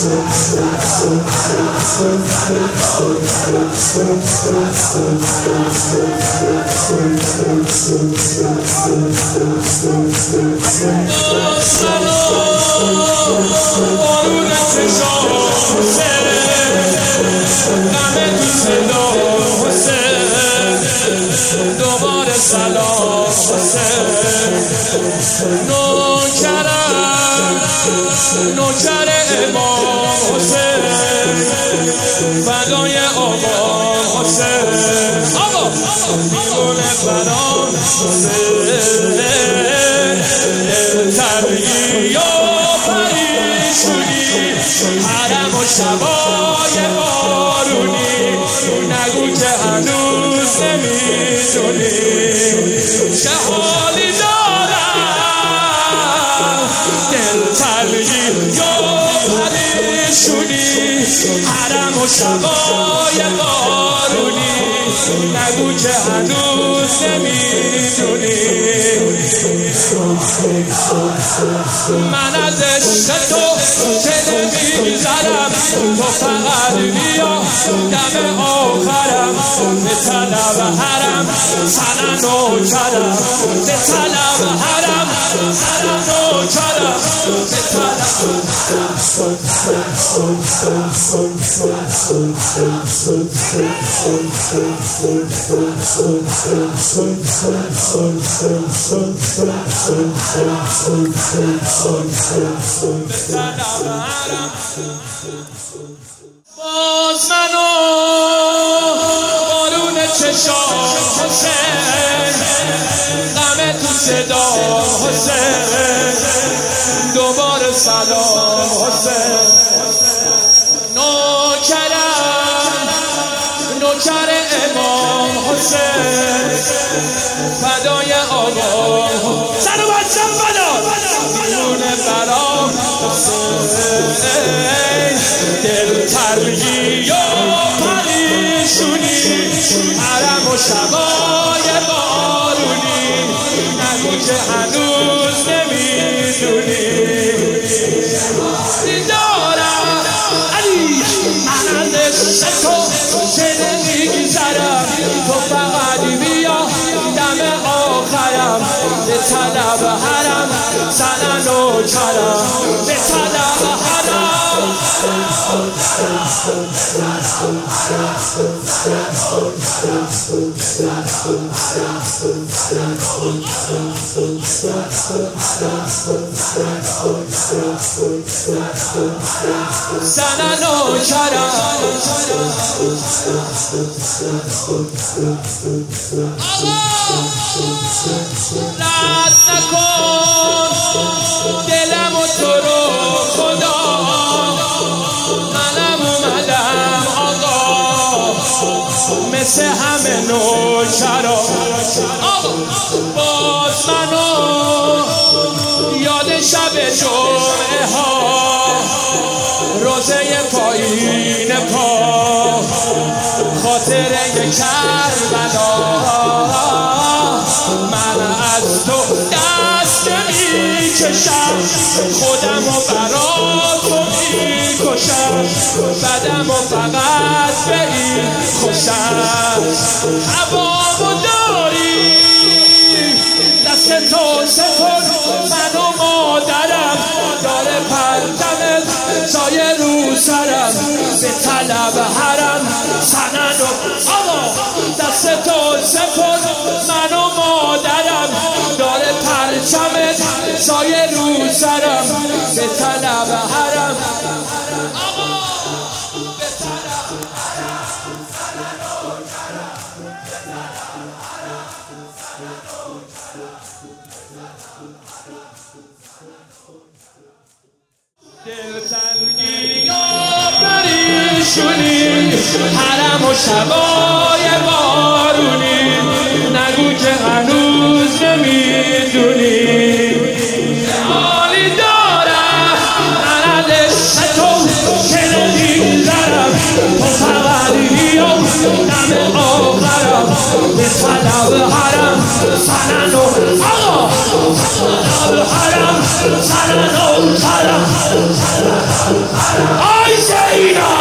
دوباره سلام حسین نوکر امام حسین فدای آقا حسین آقا میمونه برام حسین ترگی و پریشونی حرم و شبای بارونی نگو که هنوز نمیدونی چه حالی دارم دل تلگی و پریشونی حرم و شبای بارونی نگو که هنوز نمیدونی من از عشق تو که نمیگذرم تو فقط بیا دم آخرم به طلب حرم سنن نوکرم به طلب حرم سنن نوکرم به طلب باز منو بارون چشام حسین غم تو صدا حسین دوباره سلام حسین نوکر امام حسین فدای آقا سر و بچم فدا میمونه برام حسین دل ترگی و پریشونی حرم و شبای بارونی نگو که هنوز نمیدونی دارم علی من از عشق تو که نمیگذرم تو فقط بیا دم آخرم به طلب حرم سنن نوکرم به طلب حرم سنن نوکرم رد نکن دلم و تو رو خدا منم اومدم آقا مثل همه نوکرا باز منو یاد شب جمعه ها روزه پایین پا خاطره کربلا من از تو دست میکشم خودم و برا تو میکشم بدم و فقط به این خوشم هوامو داری دست تو سپر من و مادرم داره پرچم سایه رو سرم به طلب حرم سنن و آقا دست تو سپر من و مادرم داره پرچم سایه رو سرم به طلب حرم آقا به طلب دلتنگی و پریشونی حرم و شبای بارونی نگو که هنوز نمیدونی حالی دارم من از عشق تو که نمیگذرم تو فقط بیا دم آخرم به طلب حرم سنن و آقا طلب حرم سنن و حرم آی زینا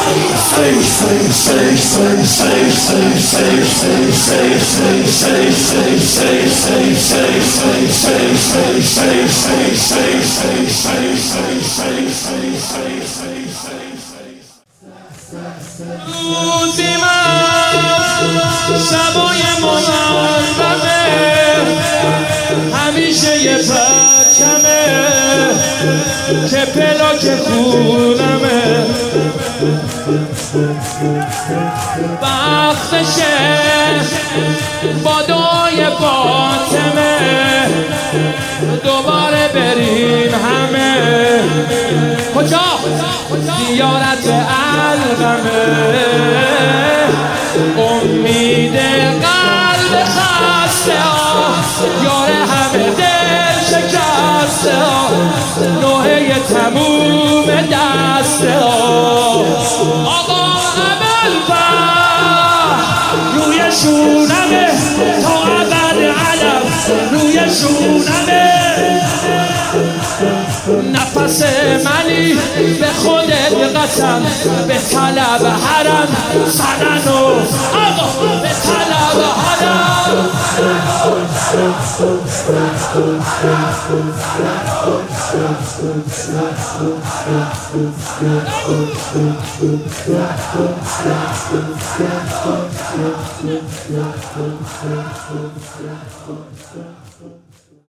روزی من شبای ممرمه همیشه یه پرچمه که پلاک خونمه وقتشه با دعای فاطمه دوباره بریم همه کجا؟ زیارت القمه امید قلب خسته ها یار همه دل شکسته ها نوحه تموم دسته ها آقا عمل پر روی شونمه تا ابد علم روی شونمه نفس منی به خودت قسم به طلب حرم سننو آقا به طلب حرم